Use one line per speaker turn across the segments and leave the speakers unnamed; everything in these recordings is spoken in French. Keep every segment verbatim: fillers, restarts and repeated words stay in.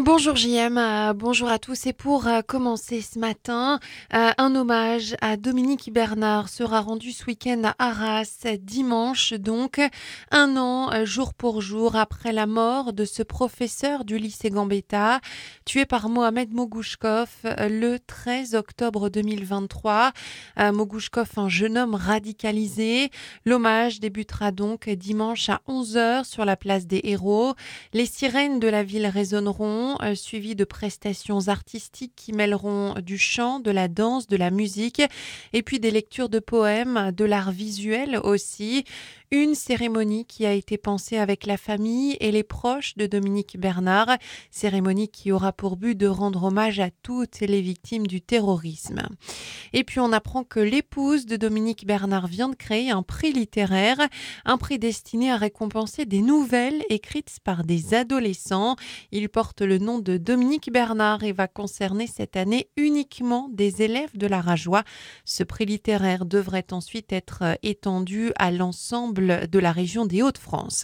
Bonjour J M, euh, bonjour à tous. Et pour euh, commencer ce matin, euh, un hommage à Dominique Bernard sera rendu ce week-end à Arras, dimanche donc, un an euh, jour pour jour après la mort de ce professeur du lycée Gambetta, tué par Mohamed Mogouchkov euh, le treize octobre deux mille vingt-trois. Euh, Mogouchkov, un jeune homme radicalisé. L'hommage débutera donc dimanche à onze heures sur la place des Héros. Les sirènes de la ville résonneront, euh, suivies de prestations artistiques qui mêleront du chant, de la danse, de la musique et puis des lectures de poèmes, de l'art visuel aussi. Une cérémonie qui a été pensée avec la famille et les proches de Dominique Bernard, cérémonie qui aura pour but de rendre hommage à toutes les victimes du terrorisme. Et puis on apprend que l'épouse de Dominique Bernard vient de créer un prix littéraire, un prix destiné à récompenser des nouvelles écrites par des adolescents. Il porte le nom de Dominique Bernard et va concerner cette année uniquement des élèves de la Rajoie. Ce prix littéraire devrait ensuite être étendu à l'ensemble de la région des Hauts-de-France.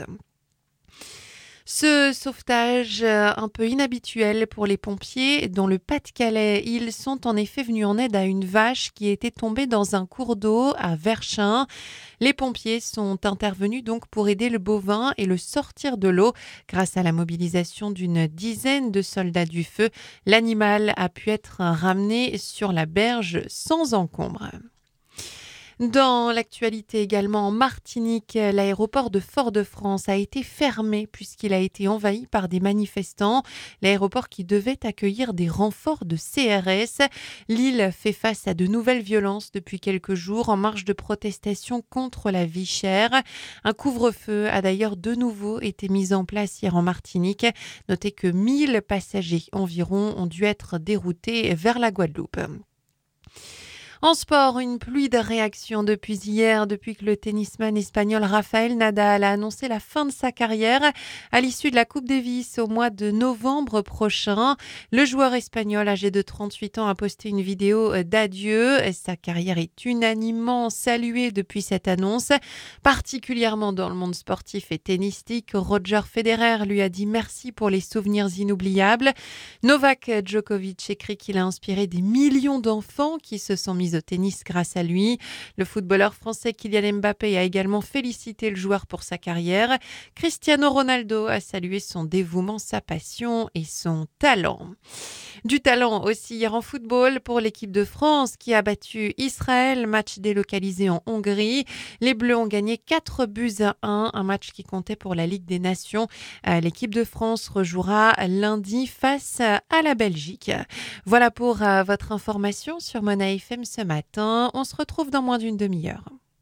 Ce sauvetage euh, un peu inhabituel pour les pompiers dans le Pas-de-Calais. Ils sont en effet venus en aide à une vache qui était tombée dans un cours d'eau à Verchin. Les pompiers sont intervenus donc pour aider le bovin et le sortir de l'eau. Grâce à la mobilisation d'une dizaine de soldats du feu, l'animal a pu être ramené sur la berge sans encombre. Dans l'actualité également, en Martinique, l'aéroport de Fort-de-France a été fermé puisqu'il a été envahi par des manifestants. L'aéroport qui devait accueillir des renforts de C R S. L'île fait face à de nouvelles violences depuis quelques jours en marge de protestation contre la vie chère. Un couvre-feu a d'ailleurs de nouveau été mis en place hier en Martinique. Notez que mille passagers environ ont dû être déroutés vers la Guadeloupe. En sport, une pluie de réactions depuis hier, depuis que le tennisman espagnol Rafael Nadal a annoncé la fin de sa carrière à l'issue de la Coupe Davis au mois de novembre prochain. Le joueur espagnol âgé de trente-huit ans a posté une vidéo d'adieu. Sa carrière est unanimement saluée depuis cette annonce, particulièrement dans le monde sportif et tennistique. Roger Federer lui a dit merci pour les souvenirs inoubliables. Novak Djokovic écrit qu'il a inspiré des millions d'enfants qui se sont mis au tennis grâce à lui. Le footballeur français Kylian Mbappé a également félicité le joueur pour sa carrière. Cristiano Ronaldo a salué son dévouement, sa passion et son talent. Du talent aussi hier en football pour l'équipe de France qui a battu Israël, match délocalisé en Hongrie. Les Bleus ont gagné quatre buts à un, un match qui comptait pour la Ligue des Nations. L'équipe de France rejouera lundi face à la Belgique. Voilà pour votre information sur Mona F M ce matin. On se retrouve dans moins d'une demi-heure.